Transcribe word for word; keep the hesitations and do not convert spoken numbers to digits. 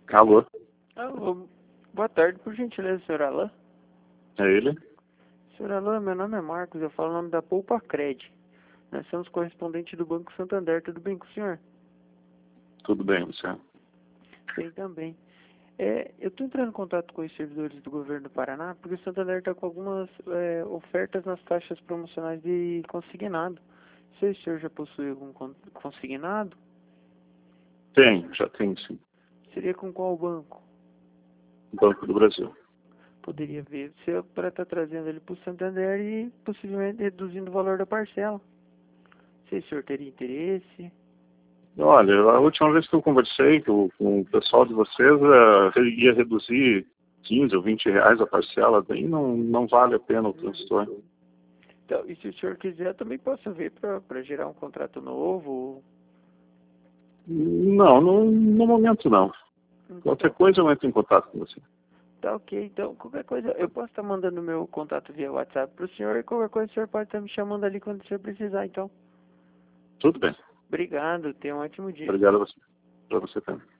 Alô, Alô, boa tarde, por gentileza, senhor Alain. é ele? Senhor Alain, meu nome é Marcos, eu falo o nome da Poupa Cred. Nós somos correspondentes do Banco Santander, tudo bem com o senhor? Tudo bem, você? Bem também. É, eu estou entrando em contato com os servidores do governo do Paraná, porque o Santander está com algumas é, ofertas nas taxas promocionais de consignado. Não sei se o senhor já possui algum con- consignado. Tem, já tem sim. Seria com qual banco? Banco do Brasil. Poderia ver se eu para estar trazendo ele para o Santander e possivelmente reduzindo o valor da parcela. Não sei se o senhor teria interesse. Olha, a última vez que eu conversei com, com o pessoal de vocês, eh, ia reduzir quinze ou vinte reais a parcela, daí não, não vale a pena o transtorno. Então, e se o senhor quiser, eu também posso ver para gerar um contrato novo. Não, no, no momento não. Qualquer Então, coisa eu entro em contato com você. tá ok. Então, qualquer coisa, eu posso estar mandando meu contato via WhatsApp para o senhor e qualquer coisa o senhor pode estar me chamando ali quando o senhor precisar. Então, Tudo bem. obrigado. Tenha um ótimo dia. Obrigado a você. Para você também.